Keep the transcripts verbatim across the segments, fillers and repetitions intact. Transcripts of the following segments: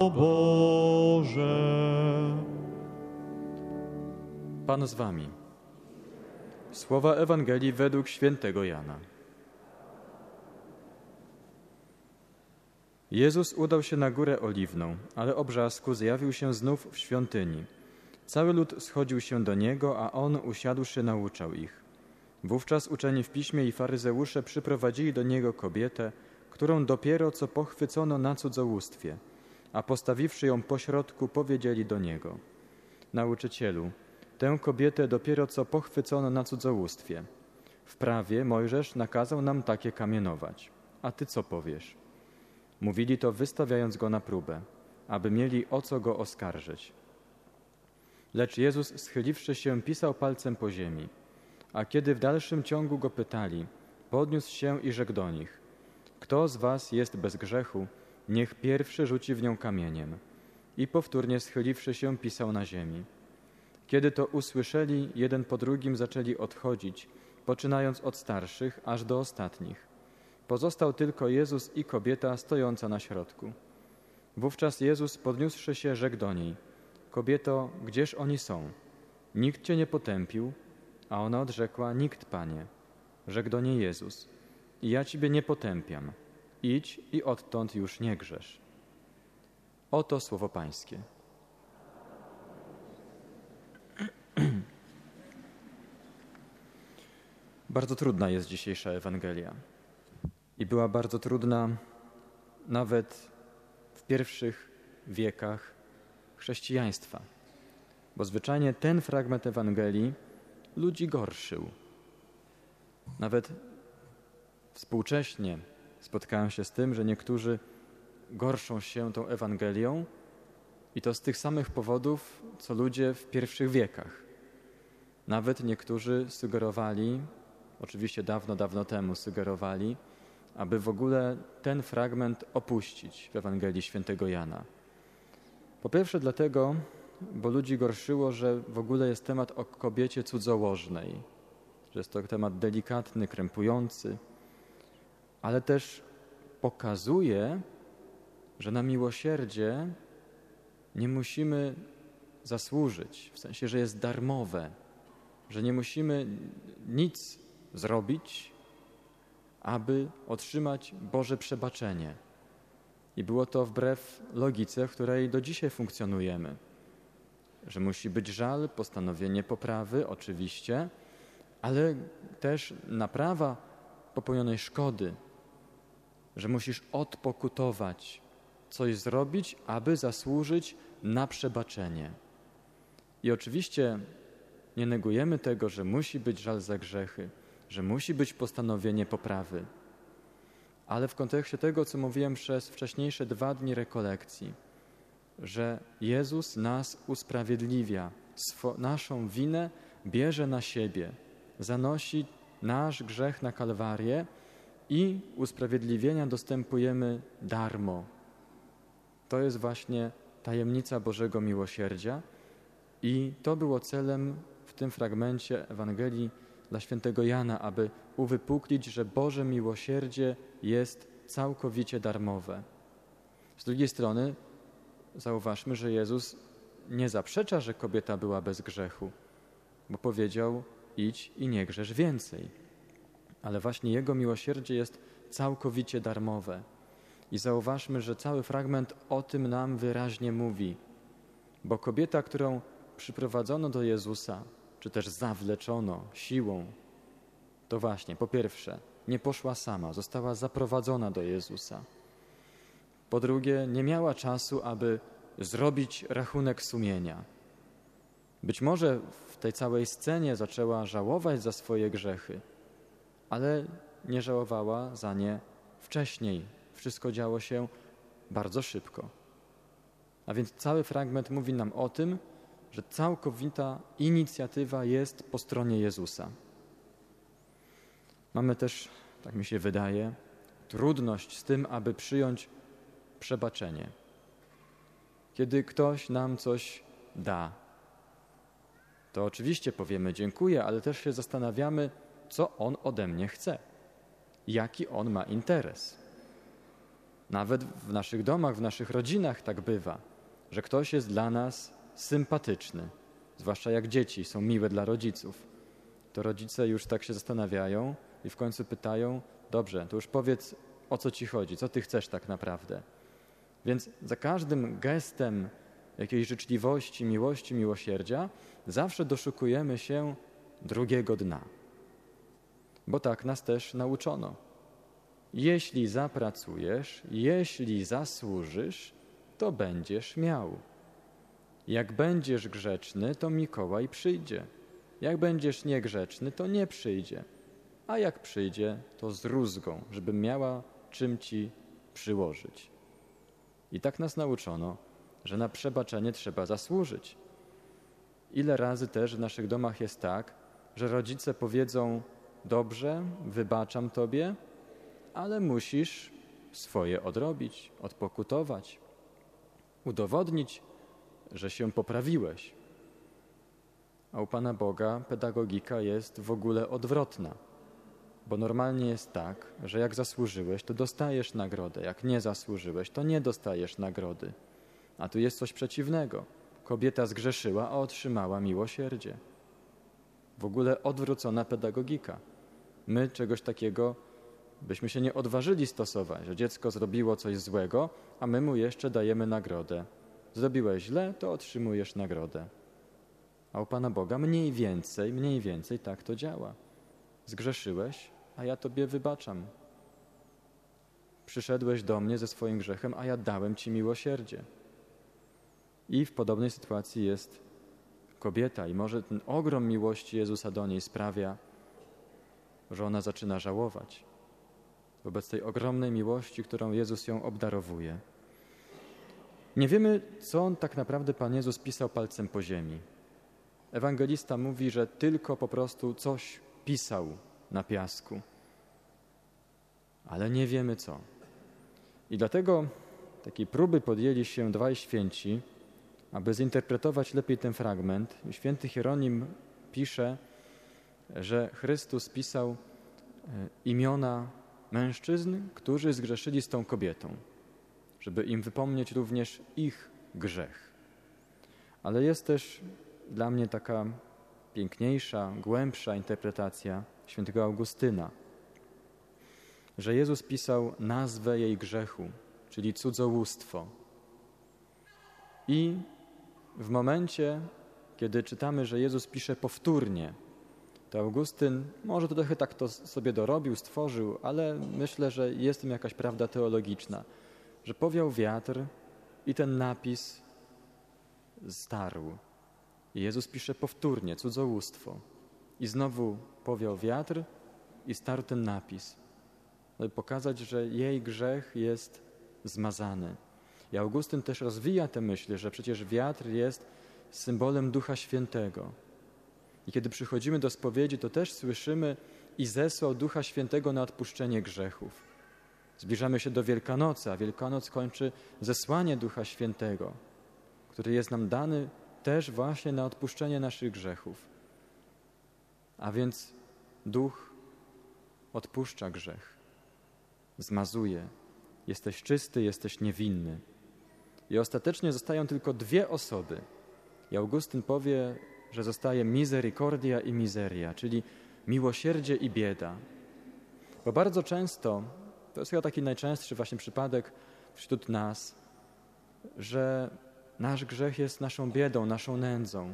O Boże. Pan z wami. Słowa Ewangelii według świętego Jana. Jezus udał się na Górę Oliwną, ale o brzasku zjawił się znów w świątyni. Cały lud schodził się do Niego, a On, usiadłszy, nauczał ich. Wówczas uczeni w piśmie i faryzeusze przyprowadzili do Niego kobietę, którą dopiero co pochwycono na cudzołóstwie, a postawiwszy ją pośrodku, powiedzieli do Niego: Nauczycielu, tę kobietę dopiero co pochwycono na cudzołóstwie. W prawie Mojżesz nakazał nam takie kamienować. A Ty co powiesz? Mówili to, wystawiając Go na próbę, aby mieli o co Go oskarżyć. Lecz Jezus, schyliwszy się, pisał palcem po ziemi. A kiedy w dalszym ciągu Go pytali, podniósł się i rzekł do nich: Kto z was jest bez grzechu, niech pierwszy rzuci w nią kamieniem. I powtórnie schyliwszy się, pisał na ziemi. Kiedy to usłyszeli, jeden po drugim zaczęli odchodzić, poczynając od starszych, aż do ostatnich. Pozostał tylko Jezus i kobieta stojąca na środku. Wówczas Jezus, podniósłszy się, rzekł do niej: Kobieto, gdzież oni są? Nikt cię nie potępił? A ona odrzekła: Nikt, Panie. Rzekł do niej Jezus: I ja ciebie nie potępiam. Idź i odtąd już nie grzesz. Oto słowo Pańskie. Bardzo trudna jest dzisiejsza Ewangelia. I była bardzo trudna nawet w pierwszych wiekach chrześcijaństwa. Bo zwyczajnie ten fragment Ewangelii ludzi gorszył. Nawet współcześnie spotkałem się z tym, że niektórzy gorszą się tą Ewangelią i to z tych samych powodów, co ludzie w pierwszych wiekach. Nawet niektórzy sugerowali, oczywiście dawno, dawno temu sugerowali, aby w ogóle ten fragment opuścić w Ewangelii świętego Jana. Po pierwsze dlatego, bo ludzi gorszyło, że w ogóle jest temat o kobiecie cudzołożnej, że jest to temat delikatny, krępujący, ale też pokazuje, że na miłosierdzie nie musimy zasłużyć, w sensie, że jest darmowe, że nie musimy nic zrobić, aby otrzymać Boże przebaczenie. I było to wbrew logice, w której do dzisiaj funkcjonujemy. Że musi być żal, postanowienie poprawy, oczywiście, ale też naprawa popełnionej szkody, że musisz odpokutować, coś zrobić, aby zasłużyć na przebaczenie. I oczywiście nie negujemy tego, że musi być żal za grzechy, że musi być postanowienie poprawy. Ale w kontekście tego, co mówiłem przez wcześniejsze dwa dni rekolekcji, że Jezus nas usprawiedliwia, swo, naszą winę bierze na siebie, zanosi nasz grzech na Kalwarię i usprawiedliwienia dostępujemy darmo. To jest właśnie tajemnica Bożego miłosierdzia i to było celem w tym fragmencie Ewangelii dla świętego Jana, aby uwypuklić, że Boże miłosierdzie jest całkowicie darmowe. Z drugiej strony zauważmy, że Jezus nie zaprzecza, że kobieta była bez grzechu, bo powiedział: idź i nie grzesz więcej. Ale właśnie Jego miłosierdzie jest całkowicie darmowe. I zauważmy, że cały fragment o tym nam wyraźnie mówi, bo kobieta, którą przyprowadzono do Jezusa, czy też zawleczono siłą, to właśnie, po pierwsze, nie poszła sama, została zaprowadzona do Jezusa. Po drugie, nie miała czasu, aby zrobić rachunek sumienia. Być może w tej całej scenie zaczęła żałować za swoje grzechy, ale nie żałowała za nie wcześniej. Wszystko działo się bardzo szybko. A więc cały fragment mówi nam o tym, że całkowita inicjatywa jest po stronie Jezusa. Mamy też, tak mi się wydaje, trudność z tym, aby przyjąć przebaczenie. Kiedy ktoś nam coś da, to oczywiście powiemy dziękuję, ale też się zastanawiamy, co on ode mnie chce, jaki on ma interes. Nawet w naszych domach, w naszych rodzinach tak bywa, że ktoś jest dla nas sympatyczny, zwłaszcza jak dzieci są miłe dla rodziców. To rodzice już tak się zastanawiają i w końcu pytają: dobrze, to już powiedz, o co ci chodzi, co ty chcesz tak naprawdę. Więc za każdym gestem jakiejś życzliwości, miłości, miłosierdzia zawsze doszukujemy się drugiego dna. Bo tak nas też nauczono. Jeśli zapracujesz, jeśli zasłużysz, to będziesz miał. Jak będziesz grzeczny, to Mikołaj przyjdzie. Jak będziesz niegrzeczny, to nie przyjdzie. A jak przyjdzie, to z rózgą, żeby miała czym ci przyłożyć. I tak nas nauczono, że na przebaczenie trzeba zasłużyć. Ile razy też w naszych domach jest tak, że rodzice powiedzą: dobrze, wybaczam tobie, ale musisz swoje odrobić, odpokutować, udowodnić, że się poprawiłeś. A u Pana Boga pedagogika jest w ogóle odwrotna, bo normalnie jest tak, że jak zasłużyłeś, to dostajesz nagrodę, jak nie zasłużyłeś, to nie dostajesz nagrody. A tu jest coś przeciwnego. Kobieta zgrzeszyła, a otrzymała miłosierdzie. W ogóle odwrócona pedagogika. My czegoś takiego byśmy się nie odważyli stosować, że dziecko zrobiło coś złego, a my mu jeszcze dajemy nagrodę. Zrobiłeś źle, to otrzymujesz nagrodę. A u Pana Boga mniej więcej, mniej więcej tak to działa. Zgrzeszyłeś, a ja tobie wybaczam. Przyszedłeś do mnie ze swoim grzechem, a ja dałem ci miłosierdzie. I w podobnej sytuacji jest kobieta i może ten ogrom miłości Jezusa do niej sprawia, że ona zaczyna żałować wobec tej ogromnej miłości, którą Jezus ją obdarowuje. Nie wiemy, co on tak naprawdę Pan Jezus pisał palcem po ziemi. Ewangelista mówi, że tylko po prostu coś pisał na piasku, ale nie wiemy co. I dlatego takiej próby podjęli się dwaj święci, aby zinterpretować lepiej ten fragment. Święty Hieronim pisze, że Chrystus pisał imiona mężczyzn, którzy zgrzeszyli z tą kobietą, żeby im wypomnieć również ich grzech. Ale jest też dla mnie taka piękniejsza, głębsza interpretacja świętego Augustyna, że Jezus pisał nazwę jej grzechu, czyli cudzołóstwo. I w momencie, kiedy czytamy, że Jezus pisze powtórnie, to Augustyn może to trochę tak to sobie dorobił, stworzył, ale myślę, że jest w tym jakaś prawda teologiczna, że powiał wiatr i ten napis starł. I Jezus pisze powtórnie, cudzołóstwo. I znowu powiał wiatr i starł ten napis, aby pokazać, że jej grzech jest zmazany. I Augustyn też rozwija tę myśl, że przecież wiatr jest symbolem Ducha Świętego. I kiedy przychodzimy do spowiedzi, to też słyszymy: i zesłał Ducha Świętego na odpuszczenie grzechów. Zbliżamy się do Wielkanocy, a Wielkanoc kończy zesłanie Ducha Świętego, który jest nam dany też właśnie na odpuszczenie naszych grzechów. A więc Duch odpuszcza grzech, zmazuje. Jesteś czysty, jesteś niewinny. I ostatecznie zostają tylko dwie osoby. I Augustyn powie, że zostaje misericordia i miseria, czyli miłosierdzie i bieda. Bo bardzo często, to jest chyba taki najczęstszy właśnie przypadek wśród nas, że nasz grzech jest naszą biedą, naszą nędzą.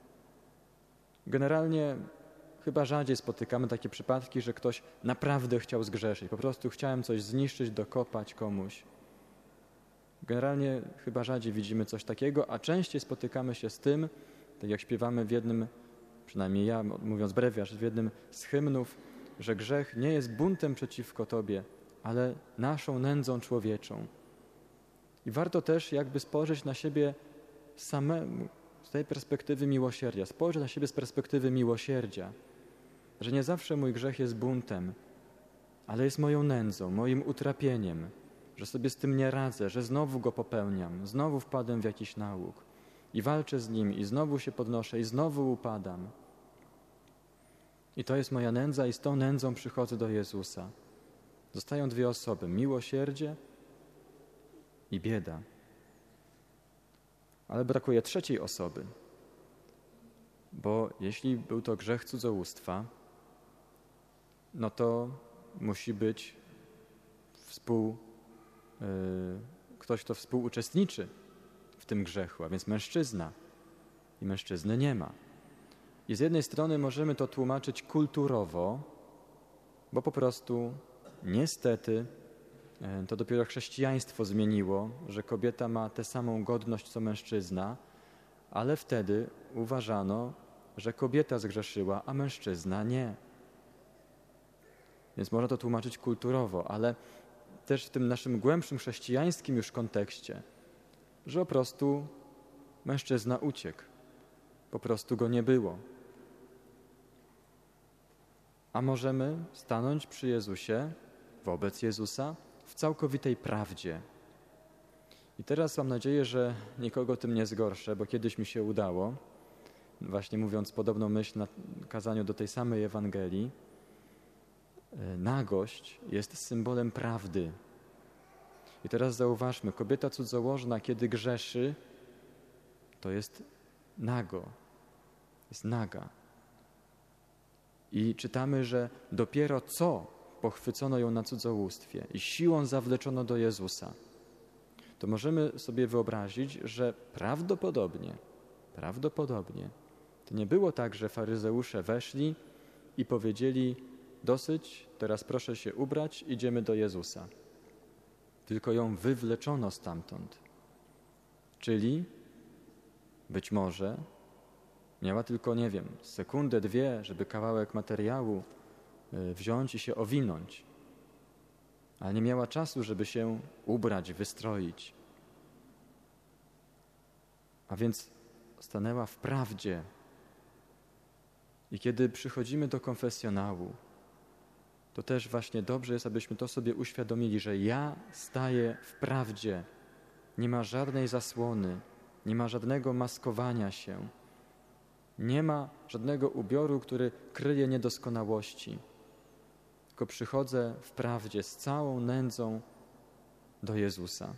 Generalnie chyba rzadziej spotykamy takie przypadki, że ktoś naprawdę chciał zgrzeszyć. Po prostu chciałem coś zniszczyć, dokopać komuś. Generalnie chyba rzadziej widzimy coś takiego, a częściej spotykamy się z tym, tak jak śpiewamy w jednym, przynajmniej ja, mówiąc brewiarz, w jednym z hymnów, że grzech nie jest buntem przeciwko Tobie, ale naszą nędzą człowieczą. I warto też jakby spojrzeć na siebie samemu, z tej perspektywy miłosierdzia, spojrzeć na siebie z perspektywy miłosierdzia, że nie zawsze mój grzech jest buntem, ale jest moją nędzą, moim utrapieniem, że sobie z tym nie radzę, że znowu go popełniam, znowu wpadłem w jakiś nałóg i walczę z nim i znowu się podnoszę i znowu upadam. I to jest moja nędza i z tą nędzą przychodzę do Jezusa. Zostają dwie osoby, miłosierdzie i bieda. Ale brakuje trzeciej osoby, bo jeśli był to grzech cudzołóstwa, no to musi być współ, yy, ktoś, kto współuczestniczy w tym grzechu, a więc mężczyzna. I mężczyzny nie ma. I z jednej strony możemy to tłumaczyć kulturowo, bo po prostu niestety to dopiero chrześcijaństwo zmieniło, że kobieta ma tę samą godność co mężczyzna, ale wtedy uważano, że kobieta zgrzeszyła, a mężczyzna nie. Więc można to tłumaczyć kulturowo, ale też w tym naszym głębszym chrześcijańskim już kontekście, że po prostu mężczyzna uciekł. Po prostu go nie było. A możemy stanąć przy Jezusie, wobec Jezusa, w całkowitej prawdzie. I teraz mam nadzieję, że nikogo tym nie zgorszę, bo kiedyś mi się udało, właśnie mówiąc podobną myśl na kazaniu do tej samej Ewangelii, nagość jest symbolem prawdy. I teraz zauważmy, kobieta cudzołożna, kiedy grzeszy, to jest nago, jest naga. I czytamy, że dopiero co pochwycono ją na cudzołóstwie i siłą zawleczono do Jezusa. To możemy sobie wyobrazić, że prawdopodobnie, prawdopodobnie to nie było tak, że faryzeusze weszli i powiedzieli: dosyć, teraz proszę się ubrać, idziemy do Jezusa. Tylko ją wywleczono stamtąd. Czyli być może miała tylko, nie wiem, sekundę, dwie, żeby kawałek materiału wziąć i się owinąć. Ale nie miała czasu, żeby się ubrać, wystroić. A więc stanęła w prawdzie. I kiedy przychodzimy do konfesjonału, to też właśnie dobrze jest, abyśmy to sobie uświadomili, że ja staję w prawdzie. Nie ma żadnej zasłony, nie ma żadnego maskowania się. Nie ma żadnego ubioru, który kryje niedoskonałości. Tylko przychodzę w prawdzie z całą nędzą do Jezusa.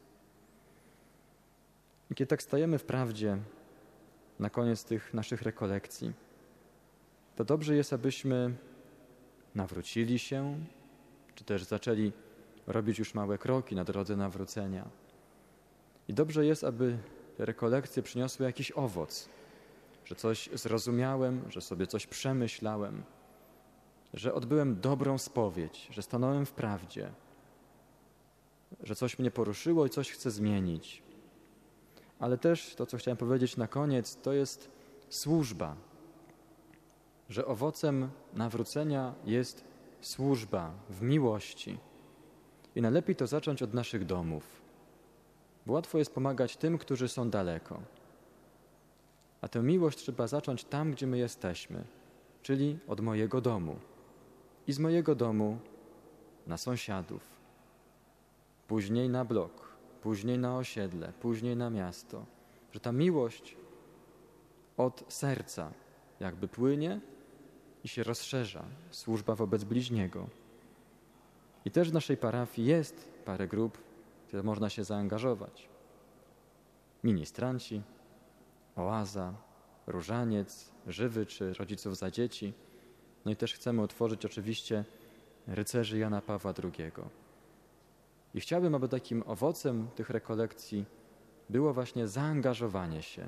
I kiedy tak stajemy w prawdzie na koniec tych naszych rekolekcji, to dobrze jest, abyśmy nawrócili się, czy też zaczęli robić już małe kroki na drodze nawrócenia. I dobrze jest, aby te rekolekcje przyniosły jakiś owoc, że coś zrozumiałem, że sobie coś przemyślałem, że odbyłem dobrą spowiedź, że stanąłem w prawdzie, że coś mnie poruszyło i coś chcę zmienić. Ale też to, co chciałem powiedzieć na koniec, to jest służba, że owocem nawrócenia jest służba w miłości. I najlepiej to zacząć od naszych domów, bo łatwo jest pomagać tym, którzy są daleko. A tę miłość trzeba zacząć tam, gdzie my jesteśmy, czyli od mojego domu. I z mojego domu na sąsiadów, później na blok, później na osiedle, później na miasto. Że ta miłość od serca jakby płynie i się rozszerza. Służba wobec bliźniego. I też w naszej parafii jest parę grup, w które można się zaangażować. Ministranci, Oaza, Różaniec, Żywy czy Rodziców za Dzieci. No i też chcemy otworzyć oczywiście rycerzy Jana Pawła drugiego. I chciałbym, aby takim owocem tych rekolekcji było właśnie zaangażowanie się.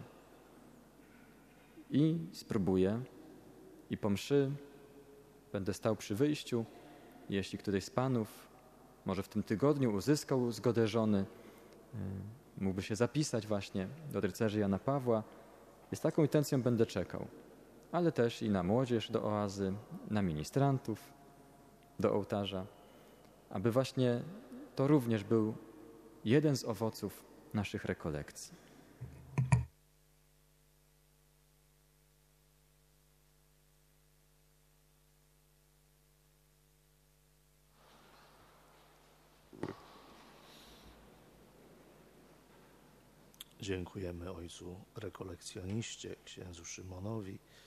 I spróbuję, i po mszy będę stał przy wyjściu. Jeśli któryś z panów może w tym tygodniu uzyskał zgodę żony, mógłby się zapisać właśnie do rycerzy Jana Pawła. I z taką intencją będę czekał. Ale też i na młodzież do oazy, na ministrantów do ołtarza, aby właśnie to również był jeden z owoców naszych rekolekcji. Dziękujemy ojcu rekolekcjoniście, księdzu Szymonowi.